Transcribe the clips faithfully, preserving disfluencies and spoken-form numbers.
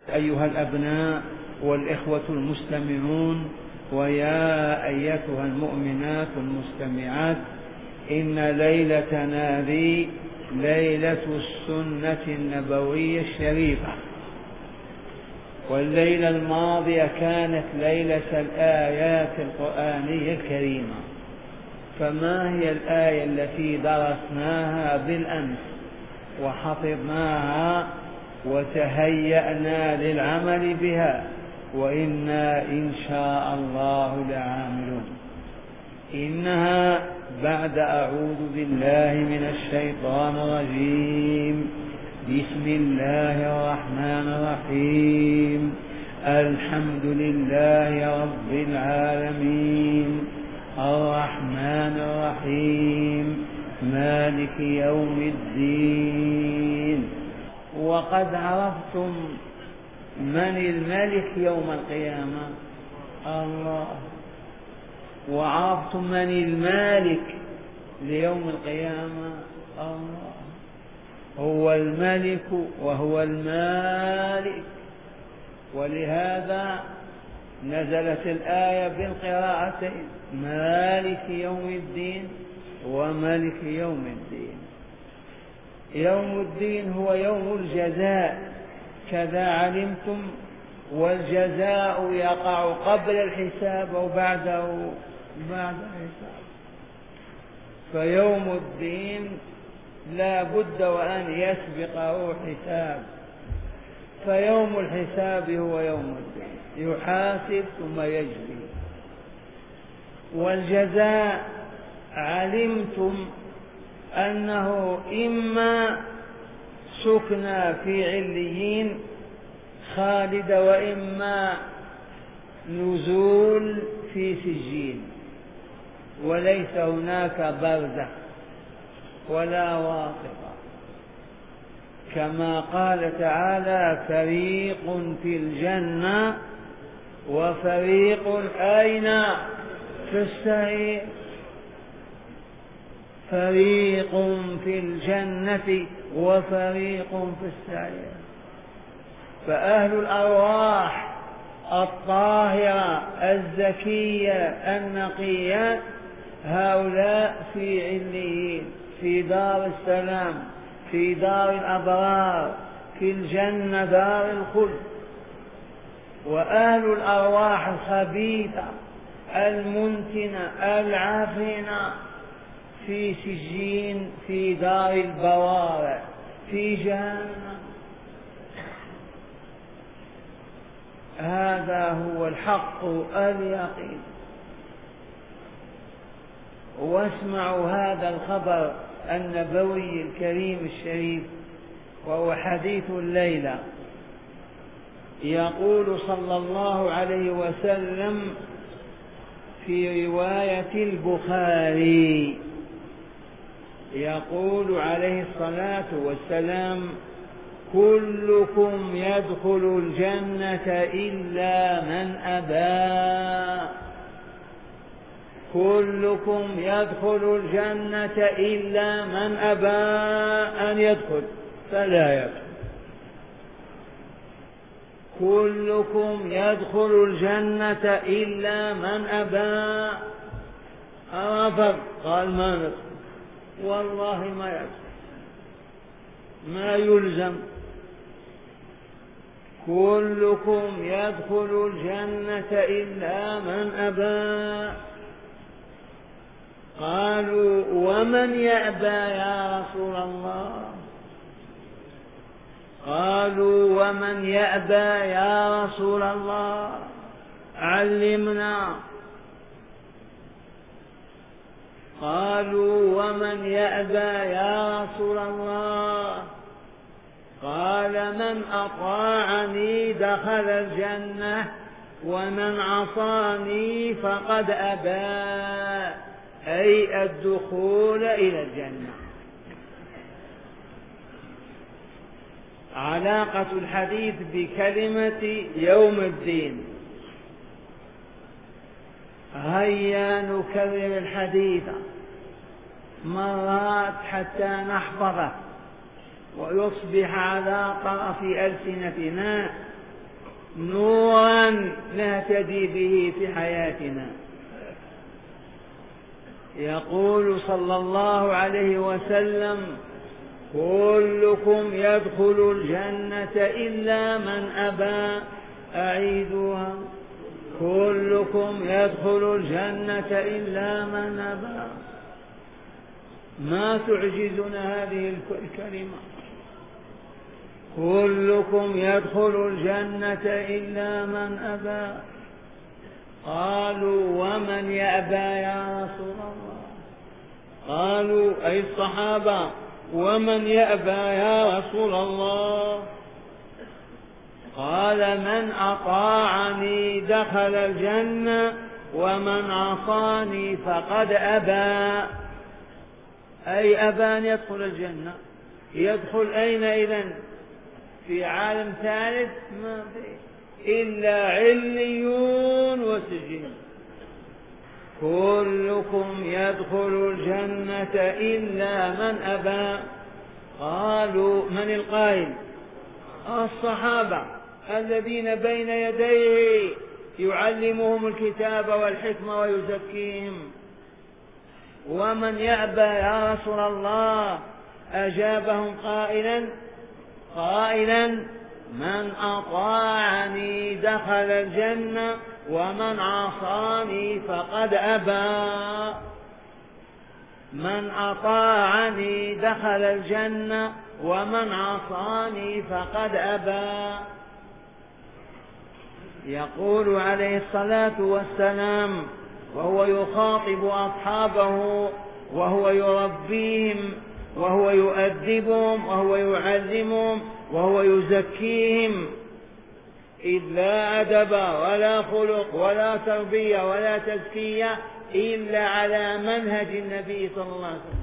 أيها الأبناء والإخوة المستمعون، ويا أيتها المؤمنات المستمعات، إن ليلتنا هذه ليلة السنة النبوية الشريفة، والليلة الماضية كانت ليلة الآيات القرآنية الكريمة. فما هي الآية التي درسناها بالأمس وحفظناها وتهيأنا للعمل بها، وإنا إن شاء الله لعاملون؟ إنها بعد أعوذ بالله من الشيطان الرجيم، بسم الله الرحمن الرحيم، الحمد لله رب العالمين، الرحمن الرحيم، مالك يوم الدين. وقد عرفتم من الملك يوم القيامة؟ الله. وعرفتم من المالك ليوم القيامة؟ الله. هو الملك وهو المالك. ولهذا نزلت الآية بالقراءتين، مالك يوم الدين وملك يوم الدين. يوم الدين هو يوم الجزاء كذا علمتم، والجزاء يقع قبل الحساب أو بعده؟ بعد الحساب. فيوم الدين لا بد وأن يسبقه حساب، فيوم الحساب هو يوم الدين، يحاسب ثم يجزي. والجزاء علمتم أنه إما سكنى في عليين خالد، وإما نزول في سجين، وليس هناك برزخ ولا واسطة، كما قال تعالى: فريق في الجنة وفريق أين؟ في السعير. فريق في الجنة وفريق في السعير. فأهل الأرواح الطاهرة الزكية النقية هؤلاء في عليين، في دار السلام، في دار الأبرار، في الجنة دار الخلد. وأهل الأرواح الخبيثة المنتنة العافنة في سجين، في دار البوارع، في جهنم. هذا هو الحق اليقين. واسمعوا هذا الخبر النبوي الكريم الشريف، وهو حديث الليلة. يقول صلى الله عليه وسلم في رواية البخاري، يقول عليه الصلاة والسلام: كلكم يدخل الجنة إلا من أبى. كلكم يدخل الجنة إلا من أبى أن يدخل فلا يدخل. كلكم يدخل الجنة إلا من أبى. أرفض، قال ما ندخل، والله ما يدخل، ما يلزم. كلكم يدخل الجنة إلا من أبى. قالوا: ومن يأبى يا رسول الله؟ قالوا: ومن يأبى يا رسول الله؟ علمنا. قالوا: ومن يأبى يا رسول الله؟ قال: من أطاعني دخل الجنة، ومن عصاني فقد أبى، أي الدخول إلى الجنة. علاقة الحديث بكلمة يوم الدين. هيا نكرر الحديث مرات حتى نحفظه ويصبح على طرف ألسنتنا نورا نهتدي به في حياتنا. يقول صلى الله عليه وسلم: كلكم يدخل الجنة إلا من أبى. أعيدوها: كلكم يدخل الجنة إلا من أبى. ما تعجزنا هذه الكلمة؟ كلكم يدخل الجنة إلا من أبى. قالوا: ومن يأبى يا رسول الله؟ قالوا أي الصحابة: ومن يأبى يا رسول الله؟ قال: من أطاعني دخل الجنة ومن عصاني فقد أبى. أي أبى أن يدخل الجنة. يدخل أين إذن؟ في عالم ثالث ما فيه إلا عليون وسجين. كلكم يدخل الجنة إلا من أبى. قالوا: من القائل؟ الصحابة الذين بين يديه يعلمهم الكتاب والحكمة ويزكيهم. ومن يأبى يا رسول الله؟ أجابهم قائلا قائلا من أطاعني دخل الجنة ومن عصاني فقد أبى. من أطاعني دخل الجنة ومن عصاني فقد أبى. يقول عليه الصلاة والسلام وهو يخاطب أصحابه وهو يربيهم وهو يؤدبهم وهو يعلمهم وهو يزكيهم: إذ لا أدب ولا خلق ولا تربية ولا تزكية إلا على منهج النبي صلى الله عليه وسلم.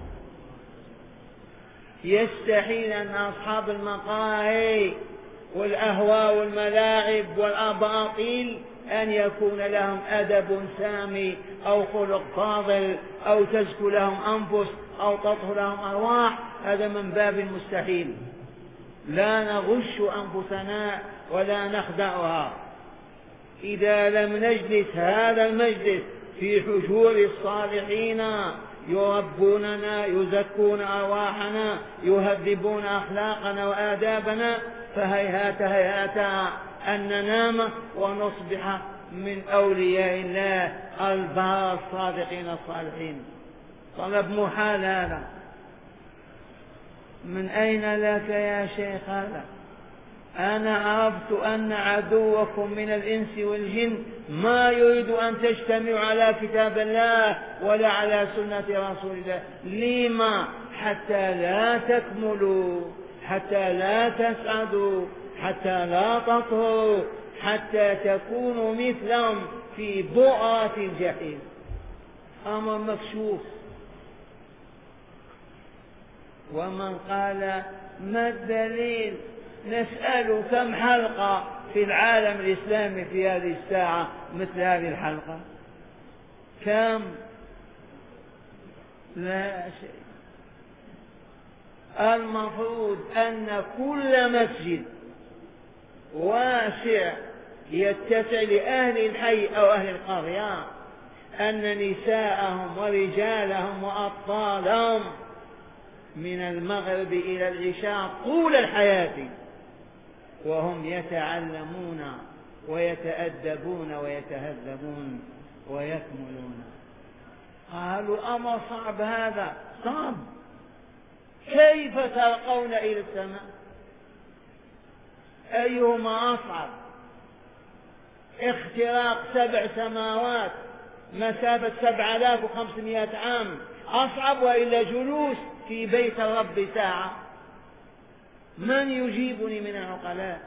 يستحيل أن أصحاب المقاهي والأهواء والملاعب والأباطيل أن يكون لهم أدب سامي أو خلق فاضل أو تزكو لهم أنفس أو تطهر لهم أرواح. هذا من باب المستحيل. لا نغش أنفسنا ولا نخدعها. إذا لم نجلس هذا المجلس في حجور الصالحين يربوننا يزكون أرواحنا يهذبون أخلاقنا وآدابنا، فهيهات هيهات أن ننام ونصبح من أولياء الله البار الصادقين الصالحين. طلب محال هذا. من أين لك يا شيخ هذا؟ أنا عرفت أن عدوكم من الإنس والجن ما يريد أن تجتمعوا على كتاب الله ولا على سنة رسول الله. لما؟ حتى لا تكملوا، حتى لا تسعدوا، حتى لا تطهروا، حتى تكونوا مثلهم في بؤرة الجحيم. أمر مكشوف. ومن قال: ما الدليل؟ نسأل: كم حلقة في العالم الإسلامي في هذه الساعة مثل هذه الحلقة؟ كم؟ لا شيء. المفروض أن كل مسجد واسع يتسع لأهل الحي أو أهل القرية أن نساءهم ورجالهم وأطفالهم من المغرب إلى العشاء طول الحياة وهم يتعلمون ويتأدبون ويتهذبون ويكملون. قالوا: أمر صعب هذا. صعب. كيف ترقون إلى السماء؟ أيهما أصعب؟ اختراق سبع سماوات مسافة سبع آلاف وخمسمائة عام أصعب، وإلا جلوس في بيت الرب ساعة؟ من يجيبني من العقلاء؟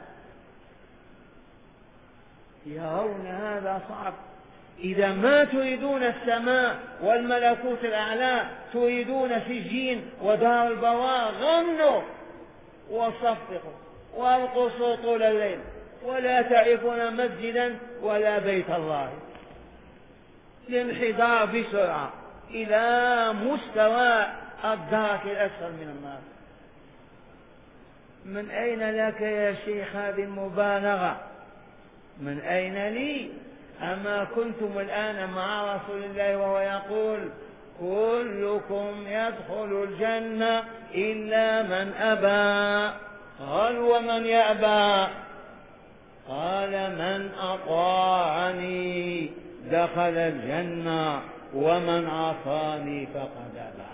يرون هذا صعب. إذا ما تريدون السماء والملكوت الأعلى تريدون سجين ودار البوار، غنوا وصفقوا وارقصوا طول الليل، ولا تعرفون مسجدا ولا بيت الله. الانحدار بسرعة إلى مستوى الدرك الأسفل من النار. من أين لك يا شيخ هذه المبالغة؟ من أين لي؟ أما كنتم الآن مع رسول الله وهو يقول كلكم يدخل الجنة إلا من أبى. قال ومن يأبى؟ قال من أطاعني دخل الجنة ومن عصاني فقد أبى.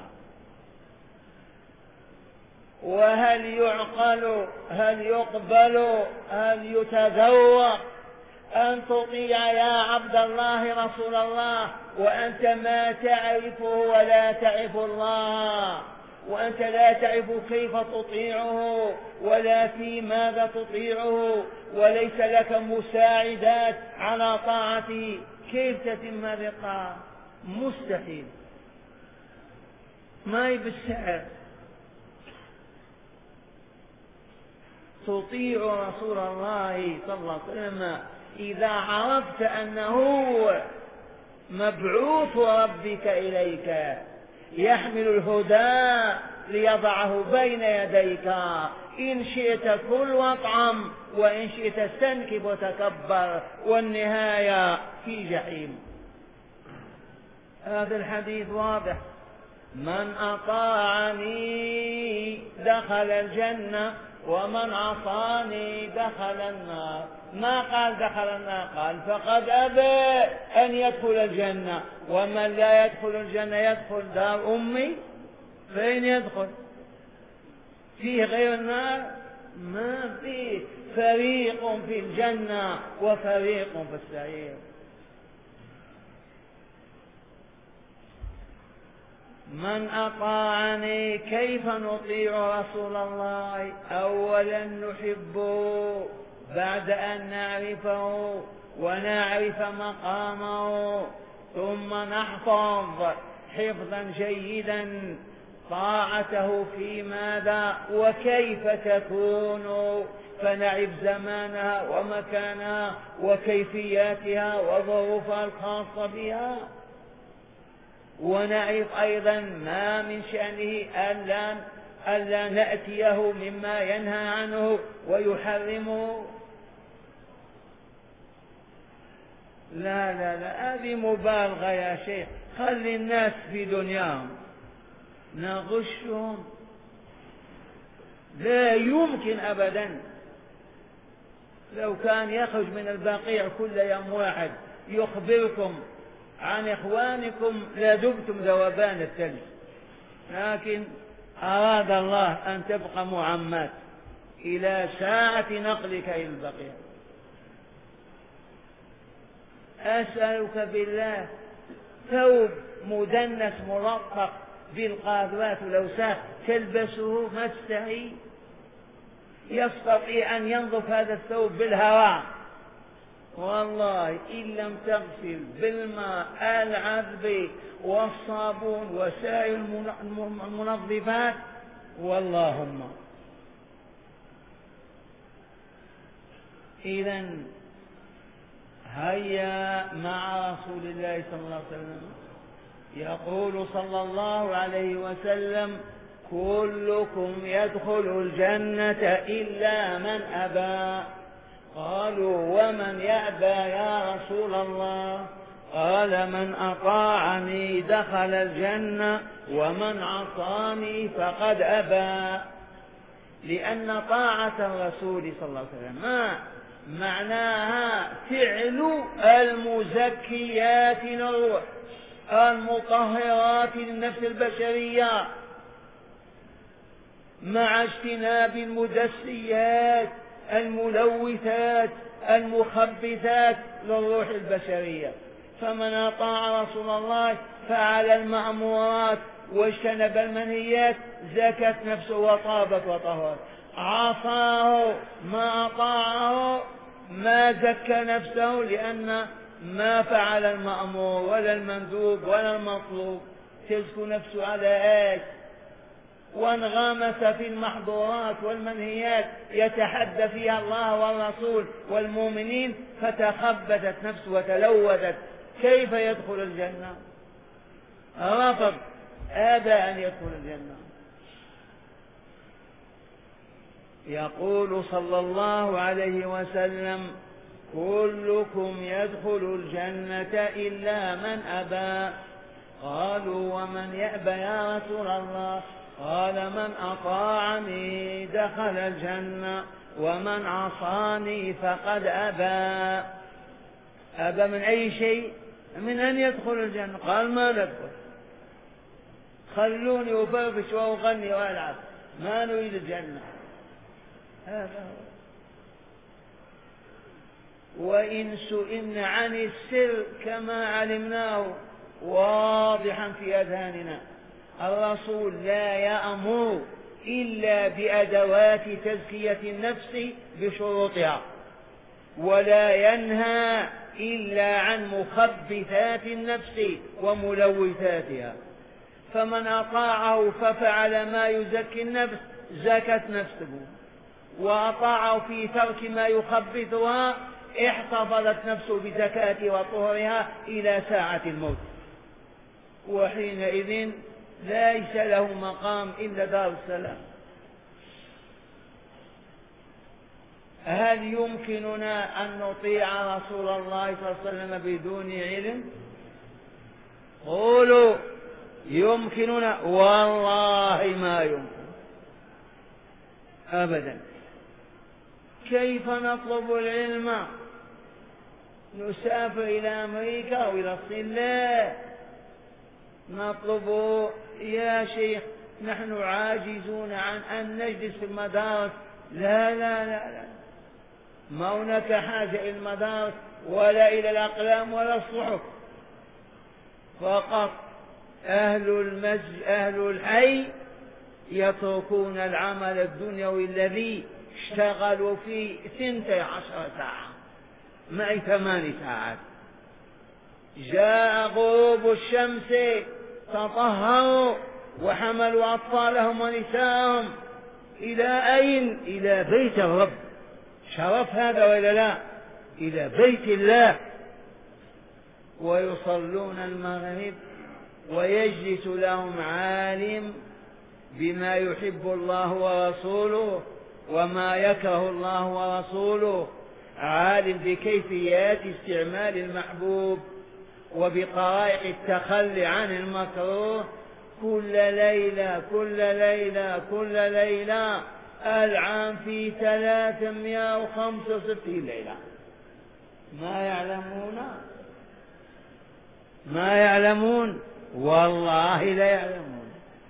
وهل يعقل، هل يقبل، هل يتذوق أن تطيع يا عبد الله رسول الله وأنت ما تعرفه ولا تعرف الله، وأنت لا تعرف كيف تطيعه ولا في ماذا تطيعه، وليس لك مساعدات على طاعته؟ كيف تتم هذه الطاعة؟ مستحيل، ما هي بالسحر. تطيع رسول الله صلى الله عليه وسلم إذا عرفت أنه مبعوث ربك إليك يحمل الهدى ليضعه بين يديك. إن شئت كل واطعم، وإن شئت استنكب وتكبر، والنهاية في جحيم. هذا الحديث واضح. من أطاعني دخل الجنة ومن عصاني دخل النار. ما قال دخل النار، قال فقد أبى أن يدخل الجنة. ومن لا يدخل الجنة يدخل دار أمي. فين يدخل؟ فيه غير النار؟ ما فيه. فريق في الجنة وفريق في السعير. من أطاعني. كيف نطيع رسول الله؟ أولا نحبه بعد أن نعرفه ونعرف مقامه، ثم نحفظ حفظا جيدا طاعته في ماذا وكيف تكون، فنعرف زمانها ومكانها وكيفياتها وظروفها الخاصة بها، ونعرف أيضا ما من شأنه ألا ألا نأتيه مما ينهى عنه ويحرمه. لا لا لا، هذه مبالغة يا شيخ. خلي الناس في دنياهم، نغشهم؟ لا يمكن أبدا. لو كان يخرج من البقيع كل يوم واحد يخبركم عن إخوانكم لذبتم ذوبان الثلج، لكن أراد الله أن تبقى معمات إلى ساعة نقلك إلى البقيع. أسألك بالله، ثوب مدنس ملطخ بالقاذورات والأوساخ تلبسه ما تستحي؟ يستطيع أن ينظف هذا الثوب بالهواء، والله إن لم تغسل بالماء العذب والصابون وسائر المنظفات واللهم. إذن هيا مع رسول الله صلى الله عليه وسلم. يقول صلى الله عليه وسلم كلكم يدخل الجنة إلا من أبى. قالوا ومن يأبى يا رسول الله؟ قال من أطاعني دخل الجنة ومن عصاني فقد أبى. لأن طاعة الرسول صلى الله عليه وسلم ما معناها فعل المزكيات للروح المطهرات للنفس البشرية مع اجتناب المدسيات الملوثات المخبثات للروح البشرية. فمن أطاع رسول الله فعل المأمورات واجتنب المنهيات زكت نفسه وطابت وطهرت. عصاه ما أطاعه ما زكى نفسه، لأن ما فعل المأمور ولا المندوب ولا المطلوب. تزكو نفسه على ايش؟ وانغمس في المحظورات والمنهيات يتحدى فيها الله والرسول والمؤمنين فتخبثت نفسه وتلوثت. كيف يدخل الجنة؟ رفض، أبى أن يدخل الجنة. يقول صلى الله عليه وسلم كلكم يدخل الجنة إلا من أبى. قالوا ومن يأبى يا رسول الله؟ قال من أطاعني دخل الجنة ومن عصاني فقد أبى. أبى من أي شيء؟ من أن يدخل الجنة. قال ما ندخل، خلوني أفرفش وأغني وألعب، ما نريد الجنة. هذا هو. وإن سئلنا عن السر كما علمناه واضحا في أذهاننا، الرسول لا يأمر إلا بأدوات تزكية النفس بشروطها، ولا ينهى إلا عن مخبثات النفس وملوثاتها. فمن أطاعه ففعل ما يزكي النفس زكت نفسه، وأطاعه في ترك ما يخبثها احتفظت نفسه بزكاتها وطهرها إلى ساعة الموت، وحينئذ ليس له مقام إلا دار السلام. هل يمكننا أن نطيع رسول الله صلى الله عليه وسلم بدون علم؟ قولوا يمكننا. والله ما يمكن أبدا. كيف نطلب العلم؟ نسافر إلى أمريكا أو إلى الصين؟ لا، نطلب يا شيخ نحن عاجزون عن أن نجلس في المدارس. لا لا لا لا، ما هناك حاجة إلى المدارس ولا إلى الأقلام ولا الصحف. فقط أهل المسجد أهل الحي يتركون العمل الدنيوي الذي اشتغلوا فيه ثنتي عشر ساعة معي ثمان ساعات. جاء غروب الشمس تطهروا وحملوا أطفالهم ونساءهم إلى أين؟ إلى بيت الرب. شرف هذا ولا لا؟ إلى بيت الله. ويصلون المغرب ويجلس لهم عالم بما يحب الله ورسوله وما يكره الله ورسوله، عالم بكيفيات استعمال المحبوب وبطرائق التخلي عن المكروه. كل ليلة كل ليلة كل ليلة العام في ثلاثمائة وخمسة وستين ليلة. ما يعلمون ما يعلمون والله لا يعلمون.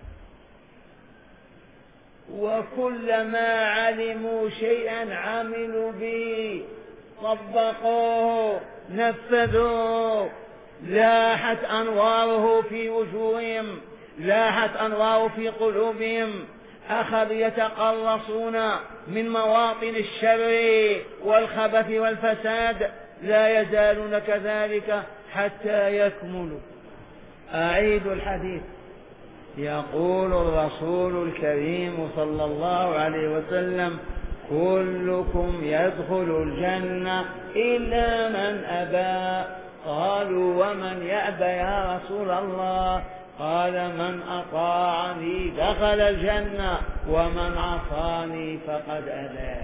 وكلما علموا شيئا عملوا به، طبقوه، نفذوه، لاحت أنواره في وجوههم، لاحت أنواره في قلوبهم، أخذوا يتقلصون من مواطن الشر والخبث والفساد، لا يزالون كذلك حتى يكملوا. أعيد الحديث. يقول الرسول الكريم صلى الله عليه وسلم: كلكم يدخل الجنة إلا من أبى. قالوا ومن يأبى يا رسول الله؟ قال من أطاعني دخل الجنة ومن عصاني فقد أبى.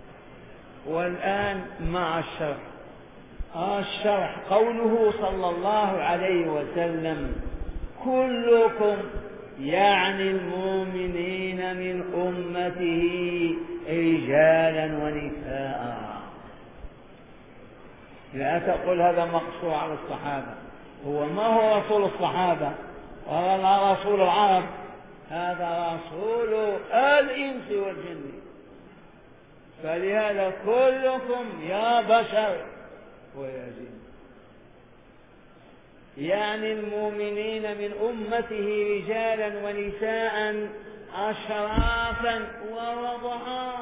والآن مع الشرح. الشرح قوله صلى الله عليه وسلم كلكم يعني المؤمنين من أمته رجالا ونساء. لا تقل هذا مقصور على الصحابة، هو ما هو رسول الصحابة ولا رسول العرب، هذا رسول الإنس والجن. فلهذا كلكم يا بشر ويا جن، يعني المؤمنين من أمته رجالا ونساء، أشرافا ووضعا،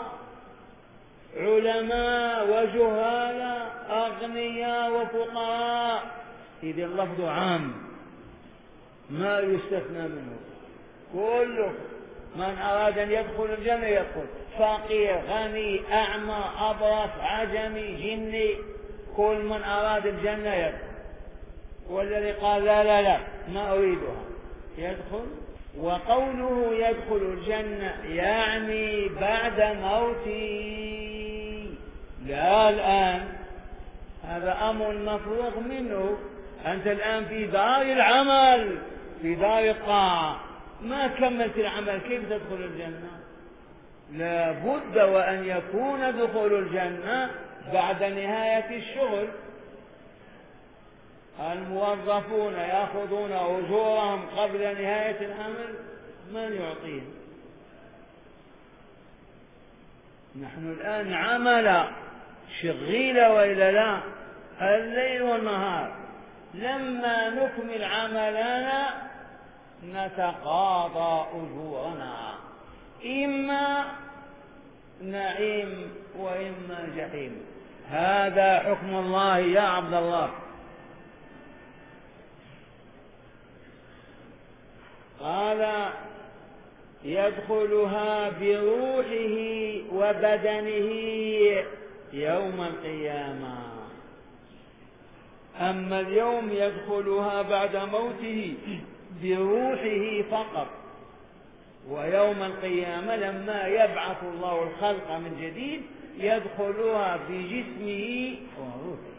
علماء وجهالا، أغنياء وفقراء. إذا اللفظ عام ما يستثنى منه. كله من أراد أن يدخل الجنة يدخل، فقير غني أعمى أبرص عجمي جني، كل من أراد الجنة يدخل. والذي قال لا لا لا ما أريدها يدخل. وقوله يدخل الجنة يعني بعد موتي، لا الآن. هذا أمر مفروغ منه. أنت الآن في دار العمل، في دار الطاعة، ما كملت العمل كيف تدخل الجنة؟ لا بد وأن يكون دخول الجنة بعد نهاية الشغل. الموظفون يأخذون أجورهم قبل نهاية العمل، من يعطيهم؟ نحن الآن عمل شغيلة وإلا لا، الليل والنهار، لما نكمل عملنا نتقاضى أجورنا، إما نعيم وإما جحيم. هذا حكم الله يا عبد الله. قال يدخلها بروحه وبدنه يوم القيامة. أما اليوم يدخلها بعد موته بروحه فقط، ويوم القيامة لما يبعث الله الخلق من جديد يدخلها بجسمه وروحه.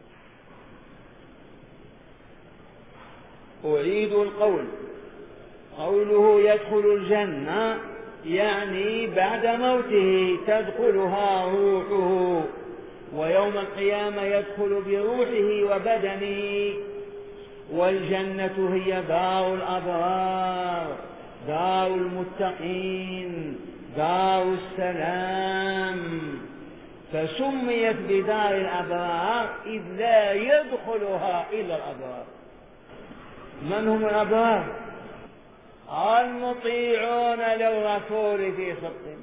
أعيد القول، قوله يدخل الجنة يعني بعد موته تدخلها روحه، ويوم القيامة يدخل بروحه وبدنه. والجنة هي دار الأبرار، دار المتقين، دار السلام، فسميت بدار الأبرار إذ لا يدخلها إلا الأبرار. من هم الأبرار؟ المطيعون للرسول في صدق.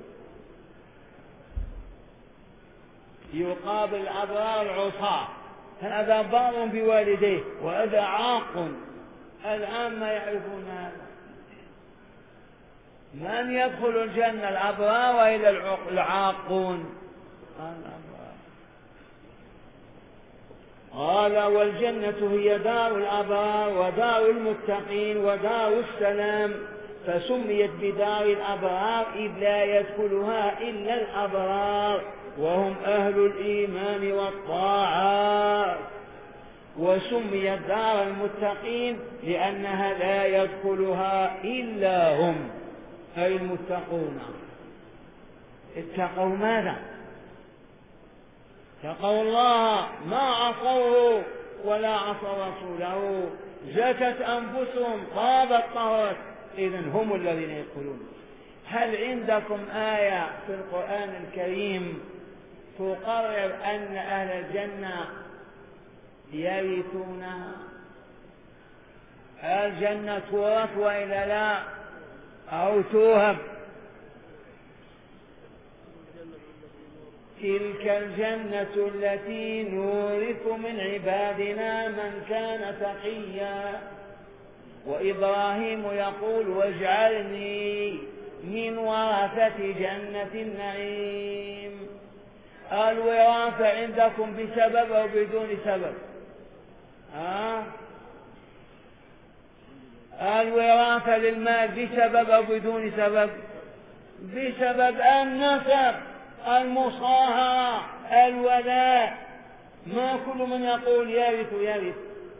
يقابل الأبرار عصاة، هذا بار بوالديه وهذا عاق. الآن ما يعرفون هذا. من يدخل الجنة؟ الأبرار وإلى العاقون؟ الأبرار. قال والجنة هي دار الأبرار ودار المتقين ودار السلام، فسميت بدار الأبرار إذ لا يدخلها إلا الأبرار وهم أهل الإيمان والطاعات. وسميت دار المتقين لأنها لا يدخلها إلا هم، أي المتقون. اتقوا ماذا؟ اتقوا الله، ما عصوه ولا عصوا رسوله، زكت أنفسهم، طابت طهرت، إذن هم الذين يدخلون. هل عندكم آية في القرآن الكريم تقرر أن أهل الجنة يرثونها؟ الجنة تورث وإلا لا أو توهب؟ تلك الجنة التي نورث من عبادنا من كان تقيا. وإبراهيم يقول واجعلني من ورثة جنة النعيم. الوراثة عندكم بسبب أو بدون سبب؟ ها؟ الوراثة للمال بسبب أو بدون سبب؟ بسبب النسب، المصاهرة، الولاء. ما كل من يقول يرث يرث.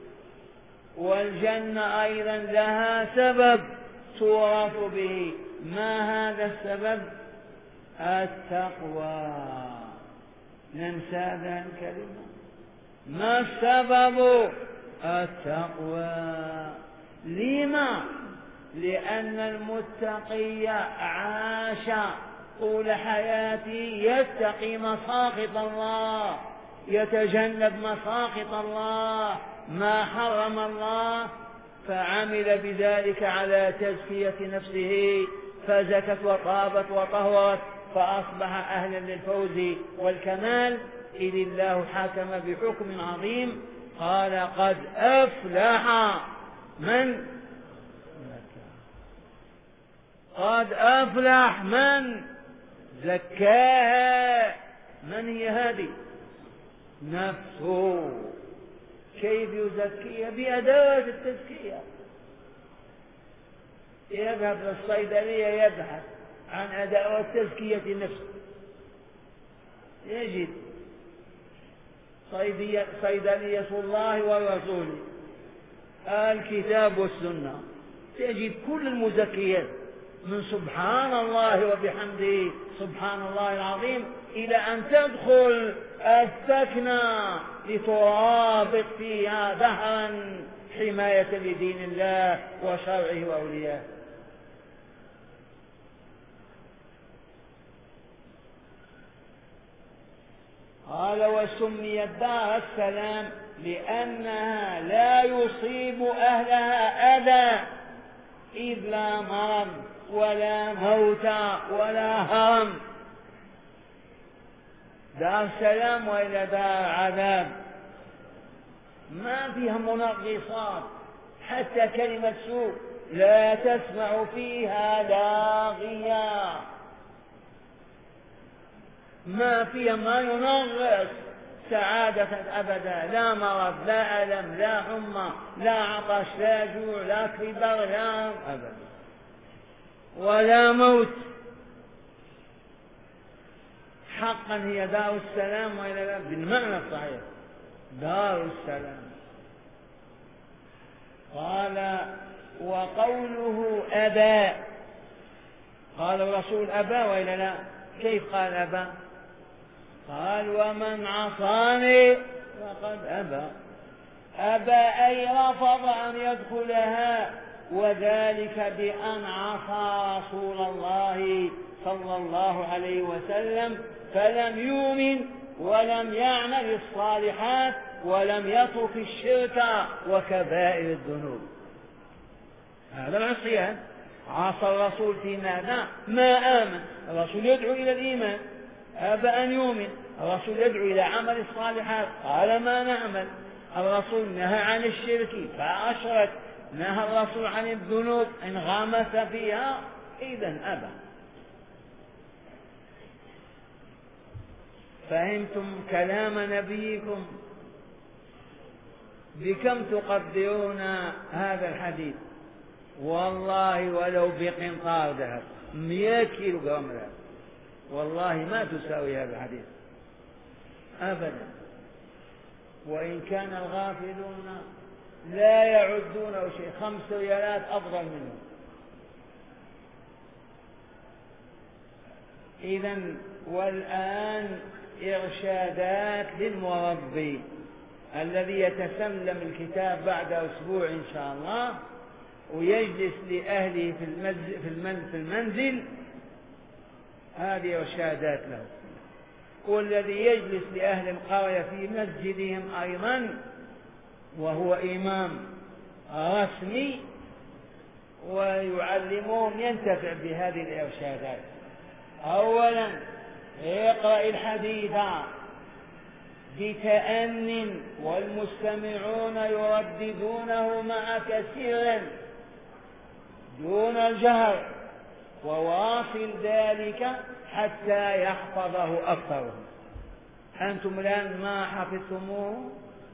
والجنة أيضا لها سبب تورث به. ما هذا السبب؟ التقوى. ننسى هذه الكلمة. ما السبب؟ التقوى. لما؟ لأن المتقي عاش طول حياته يتقي مساخط الله، يتجنب مساخط الله، ما حرم الله، فعمل بذلك على تزكية نفسه، فزكت وطابت وطهرت، فأصبح أهلا للفوز والكمال. إذ الله حكم بحكم عظيم، قال قد أفلح من قد أفلح من زكاها. من هي هذه؟ نفسه. كيف يزكيها؟ بأدوات التزكية. يذهب للصيدلية يبحث عن أدوات تزكية النفس، يجد صيدلية الله ورسوله، الكتاب والسنة، تجد كل المزكيات من سبحان الله وبحمده سبحان الله العظيم إلى أن تدخل السكنة لترابط فيها دهرا حماية لدين الله وشرعه وأوليائه. قال وسميت دار السلام لأنها لا يصيب أهلها أذى، إذ لا مرض ولا موت ولا هرم. دار سلام وإلى دار عذاب، ما فيها منغصات، حتى كلمة سوء لا تسمع فيها لاغيا، ما فيها ما ينغص سعادة أبدا، لا مرض لا ألم لا حمى لا عطش لا جوع لا كبر لا أبدا ولا موت. حقا هي دار السلام وإلى بالمعنى الصحيح دار السلام. قال وقوله أبى، قال الرسول أبى وإلا لا؟ كيف قال أبى؟ قال ومن عصاني فقد أبى. أبى أي رفض أن يدخلها، وذلك بأن عصى رسول الله صلى الله عليه وسلم فلم يؤمن ولم يعمل الصالحات ولم يترك الشرك وكبائر الذنوب. هذا العصيان. عصى الرسول في ماذا؟ ما آمن. الرسول يدعو إلى الإيمان، أبى أن يؤمن. الرسول يدعو إلى عمل الصالحات، قال ما نعمل. الرسول نهى عن الشرك فأشرك، نهى الرسول عن الذنوب انغمس فيها، إذن أبى. فهمتم كلام نبيكم؟ بكم تقدرون هذا الحديث؟ والله ولو بقنطار ذهب مئة كيلو جرام ذهب والله ما تساوي هذا الحديث أبدا. وإن كان الغافلون لا يعدونه شيء، خمس ريالات أفضل منه. إذن والآن إرشادات للمربي الذي يتسلم الكتاب بعد أسبوع إن شاء الله ويجلس لأهله في المنزل، هذه إرشادات له. والذي يجلس لأهل القرية في مسجدهم أيضا وهو إمام رسمي ويعلمهم ينتفع بهذه الإرشادات. أولا اقرأ الحديث بتأن والمستمعون يرددونه معك سرا دون الجهر، وواصل ذلك حتى يحفظه أكثرهم. أنتم الآن ما حفظتموه.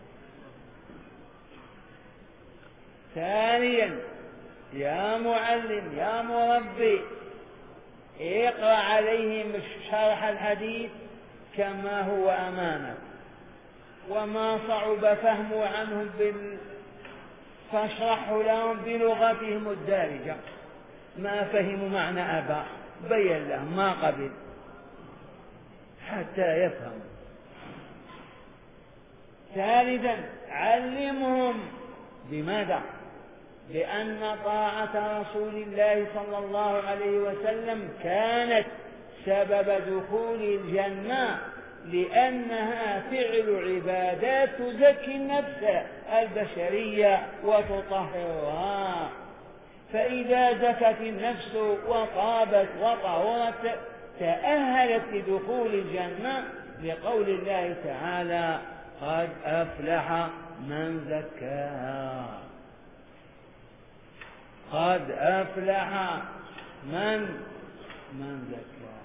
ثانيا يا معلم يا مربي اقرأ عليهم شرح الحديث كما هو أمامك، وما صعب فهمه عنهم بال... فاشرحه لهم بلغتهم الدارجة. ما فهموا معنى أبا بين لهم ما قبل حتى يفهم. ثالثا علمهم بماذا؟ لأن طاعة رسول الله صلى الله عليه وسلم كانت سبب دخول الجنة، لأنها فعل عبادات تزكي النفس البشرية وتطهرها. فإذا زكت النفس وطابت وطهرت تأهلت لدخول الجنة، لقول الله تعالى قد أفلح من زكاها. قد أفلح من من زكاها.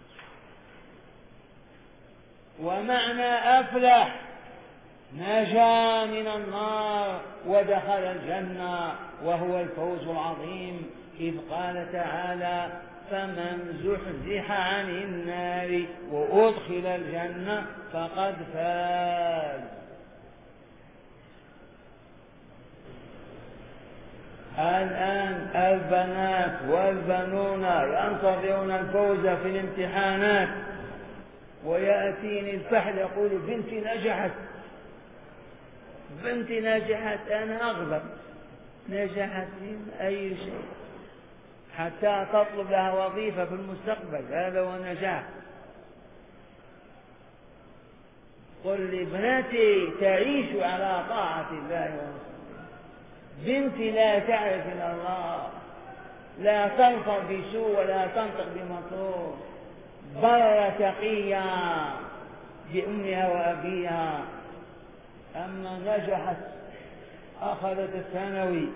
ومعنى أفلح نجا من النار ودخل الجنة، وهو الفوز العظيم. إذ قال تعالى فمن زحزح عن النار وأدخل الجنة فقد فاز. الآن البنات والبنون ينتظرون الفوز في الامتحانات، ويأتيني الفحل يقول بنتي نجحت، بنتي نجحت، أنا أغضب. نجحت في أي شيء حتى تطلب لها وظيفة في المستقبل، هذا هو النجاح. قل لابنتي تعيش على طاعة الله ورسوله، بنتي لا تعرف إلا الله، لا تنطق بسوء ولا تنطق بمكروه، بر تقيا بأمها وأبيها. أما نجحت أخذت الثانوي،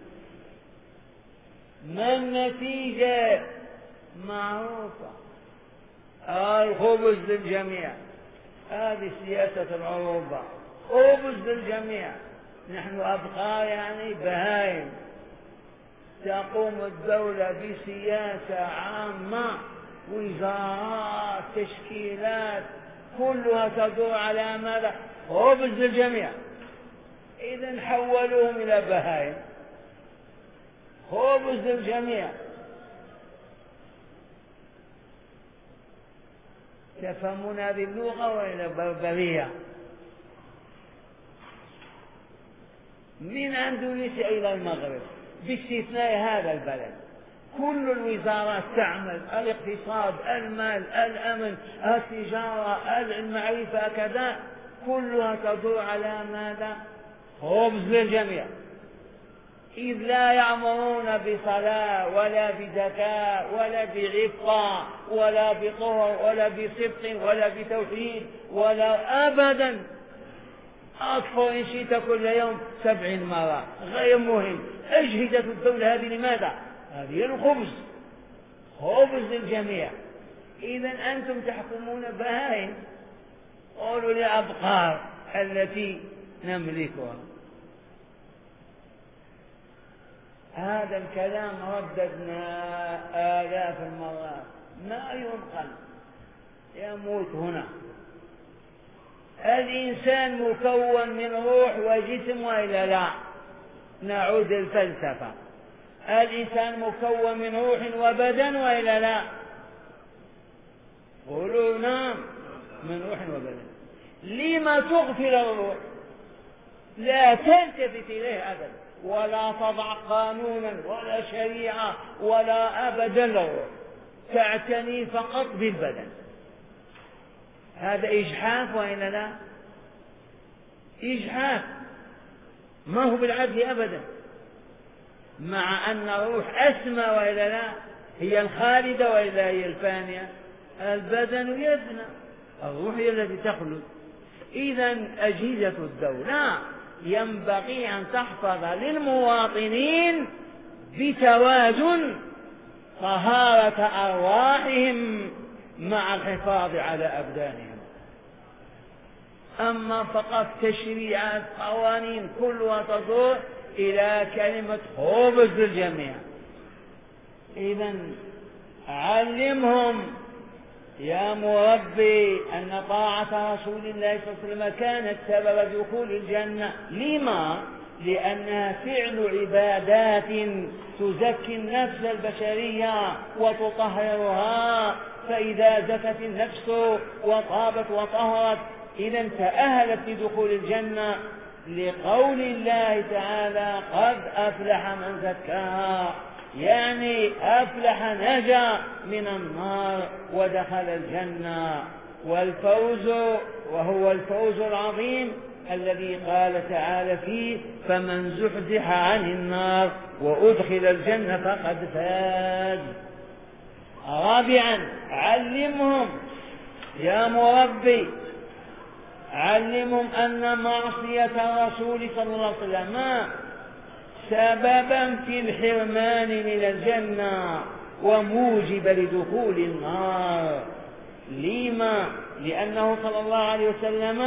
ما النتيجة؟ معروفة، الخبز للجميع. هذه سياسة العروبة، خبز للجميع. نحن أبقار يعني بهائم. تقوم الدولة بسياسة عامة، وزارات، تشكيلات، كلها تدور على ماذا؟ خبز للجميع. إذن حولوهم إلى بهائم، خبز للجميع. تفهمون هذه اللغة وإلى بربرية؟ من أندونيسيا إلى المغرب باستثناء هذا البلد كل الوزارات تعمل، الاقتصاد، المال، الأمن، التجارة، المعرفة، كذا، كلها تدور على ماذا؟ خبز للجميع. إذ لا يأمرون بصلاة ولا بزكاة ولا بعفة ولا بطهر ولا بصدق ولا بتوحيد ولا أبدا. أكثر إن شئت كل يوم سبعين مرة، غير مهم. أجهزة الدولة هذه لماذا؟ هذه الخبز، خبز للجميع. إذا أنتم تحكمون بهائم، قولوا للأبقار التي نملكها. هذا الكلام رددنا آلاف المرات، ما ينقل، يموت هنا. الإنسان مكون من روح وجسم وإلا لا؟ نعود للفلسفة، الإنسان مكون من روح وبدن وإلا لا؟ قولوا نعم، من روح وبدن. لما تغفل الروح؟ لا تلتفت إليه أبدا، ولا تضع قانونا ولا شريعة ولا أبدا للروح، تعتني فقط بالبدن. هذا إجحاف وإلا لا؟ إجحاف، ما هو بالعدل أبدا. مع أن الروح أسمى وإلا لا؟ هي الخالدة وإلا هي الفانية؟ البدن يفنى، الروح هي التي تخلد. إذن أجهزة الدولة ينبغي أن تحفظ للمواطنين بتوازن طهارة أرواحهم مع الحفاظ على أبدانهم. أما فقط تشريعات، قوانين، كلها تدور إلى كلمة خبز للجميع. إذن علمهم يا مربي أن طاعة رسول الله صلى الله عليه وسلم كانت سبب دخول الجنة. لما؟ لأنها فعل عبادات تزكي النفس البشرية وتطهرها، فإذا زكت النفس وطابت وطهرت إذا تأهلت لدخول الجنة، لقول الله تعالى قد أفلح من زكاها، يعني أفلح نجا من النار ودخل الجنة. والفوز وهو الفوز العظيم الذي قال تعالى فيه فمن زحزح عن النار وأدخل الجنة فقد فاز. رابعا علمهم يا مربي، علمهم أن معصية الرسول صلى الله عليه وسلم سببا في الحرمان من الجنة وموجب لدخول النار. لما؟ لأنه صلى الله عليه وسلم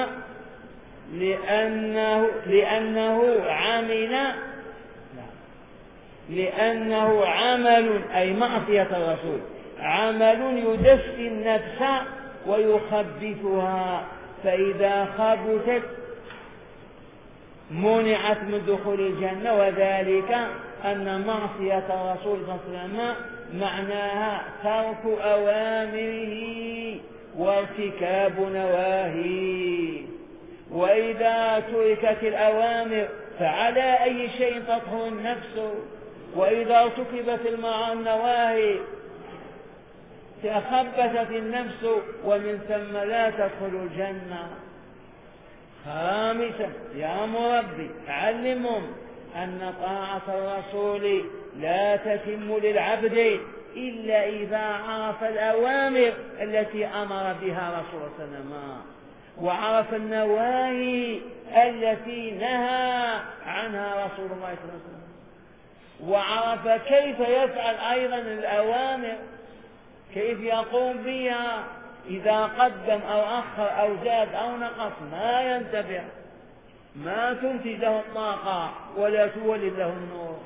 لأنه, لأنه عمل لأنه عمل أي معصية الرسول عمل يدفي النفس ويخبثها، فإذا خبثت منعت من دخول الجنة. وذلك أن معصية الرسول صلى الله عليه وسلم معناها ترك أوامره وارتكاب نواهيه، وإذا تركت الأوامر فعلى أي شيء تطهر النفس، وإذا ارتكبت النواهي تخبثت النفس ومن ثم لا تدخل الجنة. خامسا يا مربي علمهم أن طاعة الرسول لا تتم للعبد إلا إذا عرف الأوامر التي أمر بها رسول الله صلى الله عليه وسلم، وعرف النواهي التي نهى عنها رسول الله صلى الله عليه وسلم، وعرف كيف يفعل أيضا الأوامر، كيف يقوم بها إذا قدم أو أخر أو زاد أو نقص، ما ينتبه، ما تنتج له الطاقة ولا تولد له النور.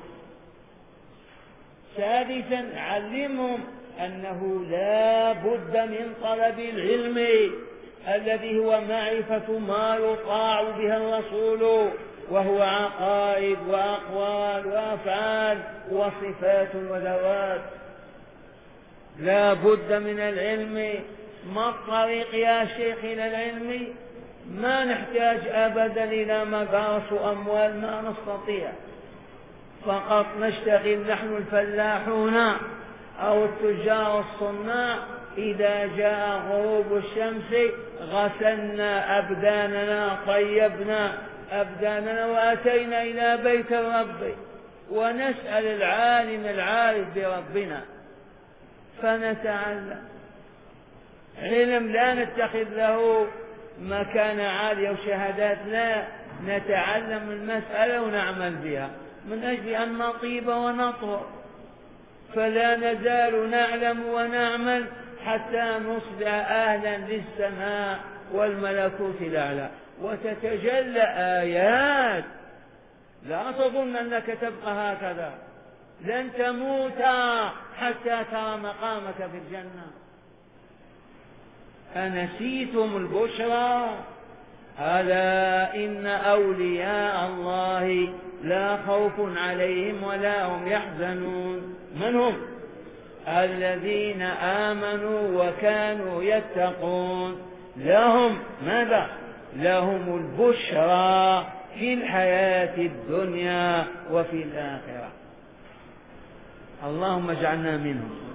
سادسا علمهم أنه لا بد من طلب العلم الذي هو معرفة ما يطاع بها الرسول، وهو عقائد وأقوال وأفعال وصفات وذوات. لا بد من العلم. ما الطريق يا شيخ إلى العلم؟ ما نحتاج أبدا إلى مدارس وأموال، ما نستطيع، فقط نشتغل نحن الفلاحون أو التجار الصناع، إذا جاء غروب الشمس غسلنا أبداننا، طيبنا أبداننا وأتينا إلى بيت الرب ونسأل العالم العارف بربنا فنتعلم. علم لا نتخذ له مكان عالي وشهادات، لا، نتعلم المسألة ونعمل بها من أجل أن نطيب ونطهر، فلا نزال نعلم ونعمل حتى نصبح أهلا للسماء والملكوت الأعلى، وتتجلى آيات. لا تظن أنك تبقى هكذا، لن تموت حتى ترى مقامك في الجنة. أنسيتم البشرى؟ ألا إن أولياء الله لا خوف عليهم ولا هم يحزنون. من هم؟ الذين آمنوا وكانوا يتقون، لهم ماذا؟ لهم البشرى في الحياة الدنيا وفي الآخرة. اللهم اجعلنا منهم.